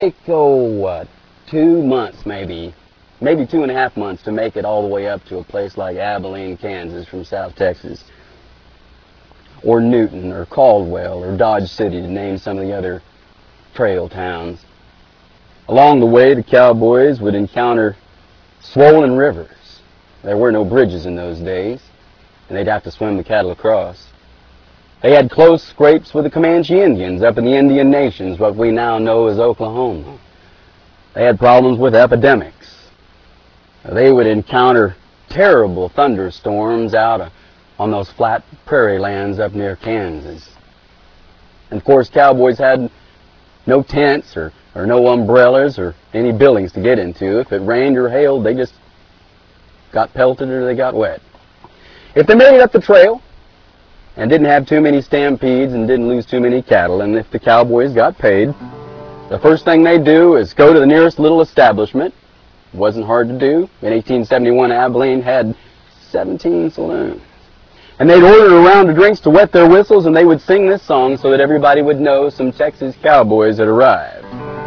Take, what, 2 months maybe 2.5 months to make it all the way up to a place like Abilene, Kansas from South Texas, or Newton, or Caldwell, or Dodge City, to name some of the other trail towns. Along the way, the cowboys would encounter swollen rivers. There were no bridges in those days, and they'd have to swim the cattle across. They had close scrapes with the Comanche Indians up in the Indian Nations, what we now know as Oklahoma. They had problems with epidemics. They would encounter terrible thunderstorms out on those flat prairie lands up near Kansas. And of course, cowboys had no tents or no umbrellas or any buildings to get into. If it rained or hailed, they just got pelted or they got wet. If they made it up the trail and didn't have too many stampedes and didn't lose too many cattle, and if the cowboys got paid, the first thing they'd do is go to the nearest little establishment. It wasn't hard to do. In 1871, Abilene had 17 saloons. And they'd order a round of drinks to wet their whistles, and they would sing this song so that everybody would know some Texas cowboys had arrived.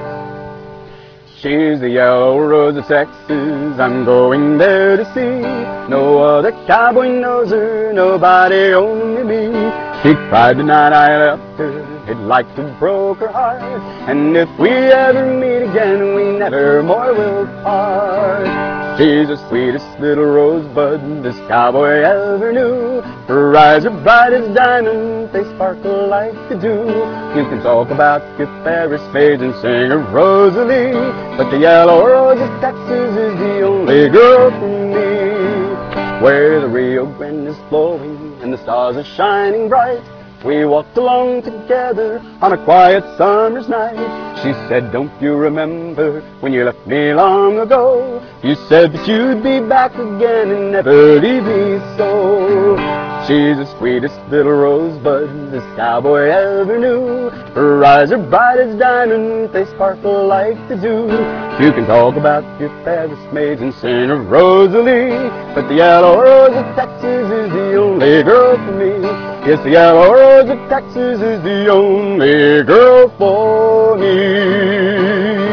She's the yellow rose of Texas, I'm going there to see. No other cowboy knows her, nobody only me. She cried the night I left her, it like to broke her heart. And if we ever meet again, we never more will part. She's the sweetest little rosebud this cowboy ever knew. Her eyes are bright as diamonds, they sparkle like the dew. You can talk about your fairest maids and sing of Rosalie, but the yellow rose of Texas is the only girl for me. Where the Rio Grande is flowing and the stars are shining bright, we walked along together on a quiet summer's night. She said, don't you remember when you left me long ago? You said that you'd be back again and never leave me so. She's the sweetest little rosebud this cowboy ever knew. Her eyes are bright as diamonds, they sparkle like the dew. You can talk about your fairest maids and sing of Rosalie, but the yellow rose of Texas is the only girl for me. Yes, the yellow rose of Texas is the only girl for me.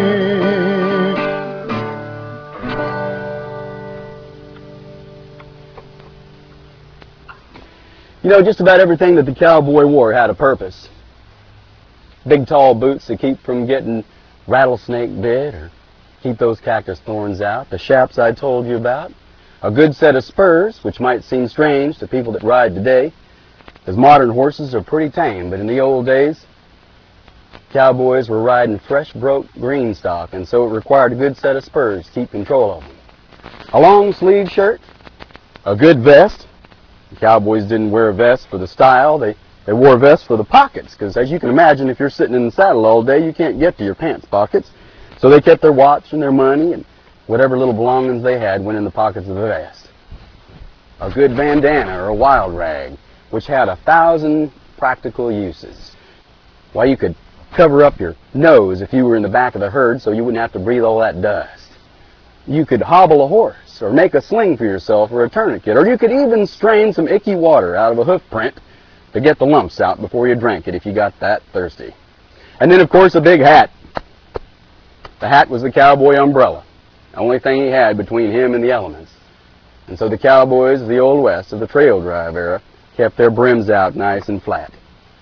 You know, just about everything that the cowboy wore had a purpose. Big tall boots to keep from getting rattlesnake bit or keep those cactus thorns out. The chaps I told you about. A good set of spurs, which might seem strange to people that ride today, because modern horses are pretty tame, but in the old days, cowboys were riding fresh broke green stock, and so it required a good set of spurs to keep control of them. A long sleeve shirt, a good vest. The cowboys didn't wear a vest for the style, they wore vests for the pockets, because as you can imagine, if you're sitting in the saddle all day, you can't get to your pants pockets. So they kept their watch and their money, and whatever little belongings they had went in the pockets of the vest. A good bandana or a wild rag, which had 1,000 practical uses. Why, you could cover up your nose if you were in the back of the herd so you wouldn't have to breathe all that dust. You could hobble a horse, or make a sling for yourself, or a tourniquet, or you could even strain some icky water out of a hoof print to get the lumps out before you drank it if you got that thirsty. And then, of course, a big hat. The hat was the cowboy umbrella, the only thing he had between him and the elements. And so the cowboys of the Old West, of the trail drive era, kept their brims out nice and flat.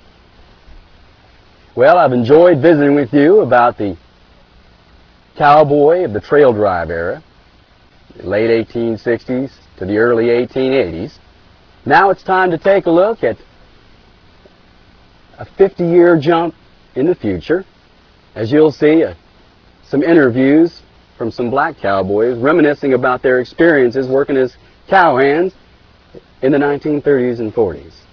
Well, I've enjoyed visiting with you about the cowboy of the trail drive era, the late 1860s to the early 1880s. Now it's time to take a look at a 50-year jump in the future, as you'll see some interviews from some black cowboys reminiscing about their experiences working as cowhands in the 1930s and 40s.